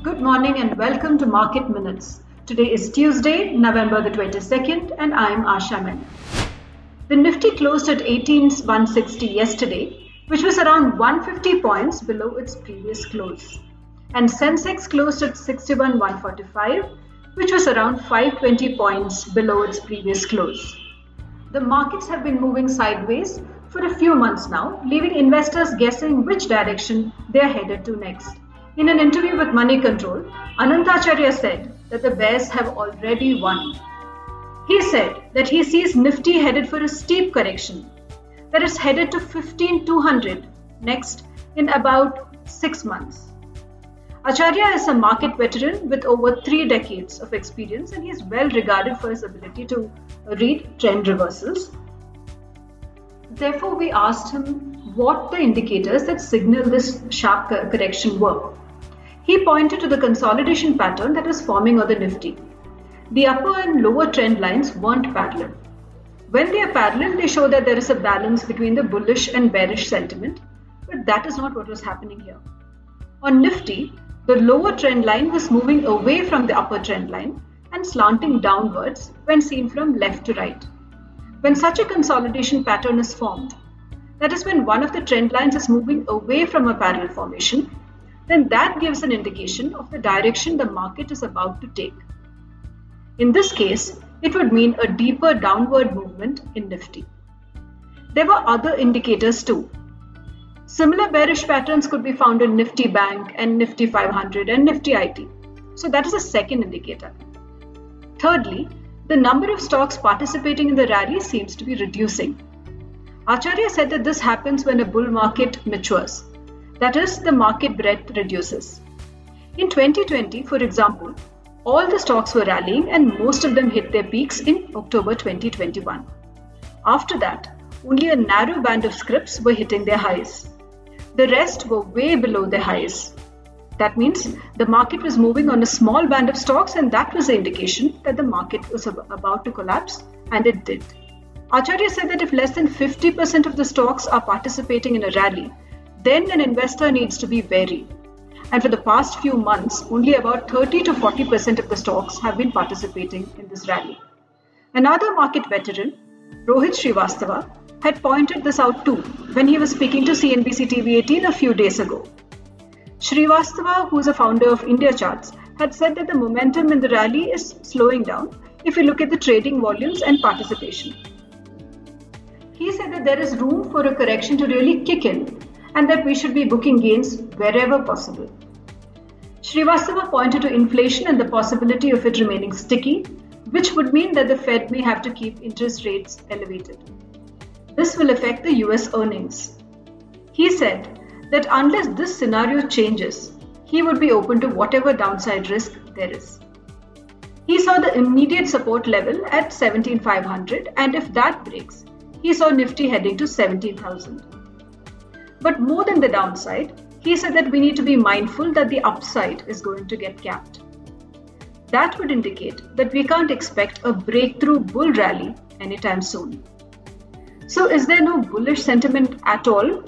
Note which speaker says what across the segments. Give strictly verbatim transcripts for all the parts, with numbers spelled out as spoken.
Speaker 1: Good morning and welcome to Market Minutes. Today is Tuesday, November the twenty-second, and I am Asha Menon. The Nifty closed at eighteen thousand one hundred sixty yesterday, which was around one hundred fifty points below its previous close. And Sensex closed at sixty-one thousand one hundred forty-five, which was around five hundred twenty points below its previous close. The markets have been moving sideways for a few months now, leaving investors guessing which direction they are headed to next. In an interview with Money Control, Anantacharya said that the bears have already won. He said that he sees Nifty headed for a steep correction, that is headed to fifteen thousand two hundred next in about six months. Acharya is a market veteran with over three decades of experience, and he is well regarded for his ability to read trend reversals. Therefore, we asked him what the indicators that signal this sharp correction were. He pointed to the consolidation pattern that was forming on the Nifty. The upper and lower trend lines weren't parallel. When they are parallel, they show that there is a balance between the bullish and bearish sentiment, but that is not what was happening here. On Nifty, the lower trend line was moving away from the upper trend line and slanting downwards when seen from left to right. When such a consolidation pattern is formed, that is when one of the trend lines is moving away from a parallel formation, then that gives an indication of the direction the market is about to take. In this case, it would mean a deeper downward movement in Nifty. There were other indicators too. Similar bearish patterns could be found in Nifty Bank and Nifty five hundred and Nifty I T. So that is a second indicator. Thirdly, the number of stocks participating in the rally seems to be reducing. Acharya said that this happens when a bull market matures. That is, the market breadth reduces. In twenty twenty, for example, all the stocks were rallying and most of them hit their peaks in October twenty twenty-one. After that, only a narrow band of scrips were hitting their highs. The rest were way below their highs. That means the market was moving on a small band of stocks, and that was the indication that the market was about to collapse, and it did. Acharya said that if less than fifty percent of the stocks are participating in a rally, then an investor needs to be wary. And for the past few months, only about thirty to forty percent of the stocks have been participating in this rally. Another market veteran, Rohit Srivastava, had pointed this out too when he was speaking to C N B C T V eighteen a few days ago. Srivastava, who is a founder of India Charts, had said that the momentum in the rally is slowing down if you look at the trading volumes and participation. He said that there is room for a correction to really kick in, and that we should be booking gains wherever possible. Srivastava pointed to inflation and the possibility of it remaining sticky, which would mean that the Fed may have to keep interest rates elevated. This will affect the U S earnings. He said that unless this scenario changes, he would be open to whatever downside risk there is. He saw the immediate support level at seventeen thousand five hundred, and if that breaks, he saw Nifty heading to seventeen thousand. But more than the downside, he said that we need to be mindful that the upside is going to get capped. That would indicate that we can't expect a breakthrough bull rally anytime soon. So is there no bullish sentiment at all?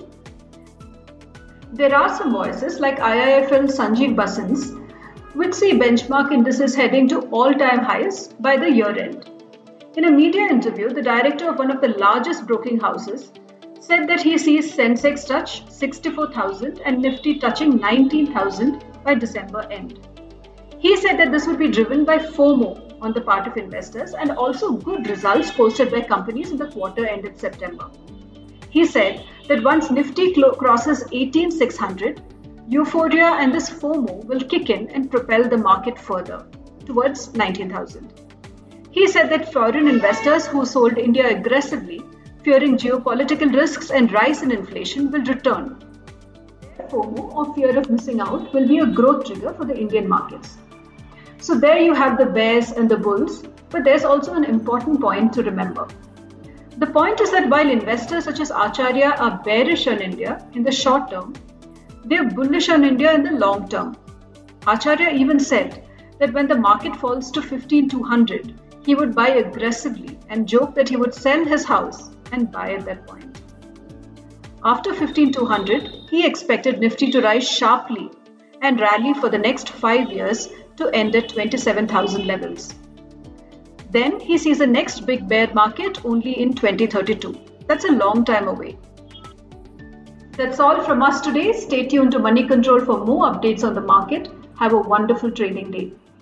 Speaker 1: There are some voices like I I F L's Sanjeev Basan's, which see benchmark indices heading to all-time highs by the year end. In a media interview, the director of one of the largest broking houses said that he sees Sensex touch sixty-four thousand and Nifty touching nineteen thousand by December end. He said that this would be driven by FOMO on the part of investors and also good results posted by companies in the quarter ended September. He said that once Nifty clo- crosses eighteen thousand six hundred, euphoria and this FOMO will kick in and propel the market further towards nineteen thousand. He said that foreign investors who sold India aggressively, fearing geopolitical risks and rise in inflation, will return. FOMO, or fear of missing out, will be a growth trigger for the Indian markets. So there you have the bears and the bulls, but there's also an important point to remember. The point is that while investors such as Acharya are bearish on India in the short term, they are bullish on India in the long term. Acharya even said that when the market falls to fifteen thousand two hundred, he would buy aggressively and joked that he would sell his house and buy at that point. After fifteen thousand two hundred, he expected Nifty to rise sharply and rally for the next five years to end at twenty-seven thousand levels. Then he sees the next big bear market only in twenty thirty-two. That's a long time away. That's all from us today. Stay tuned to Money Control for more updates on the market. Have a wonderful trading day.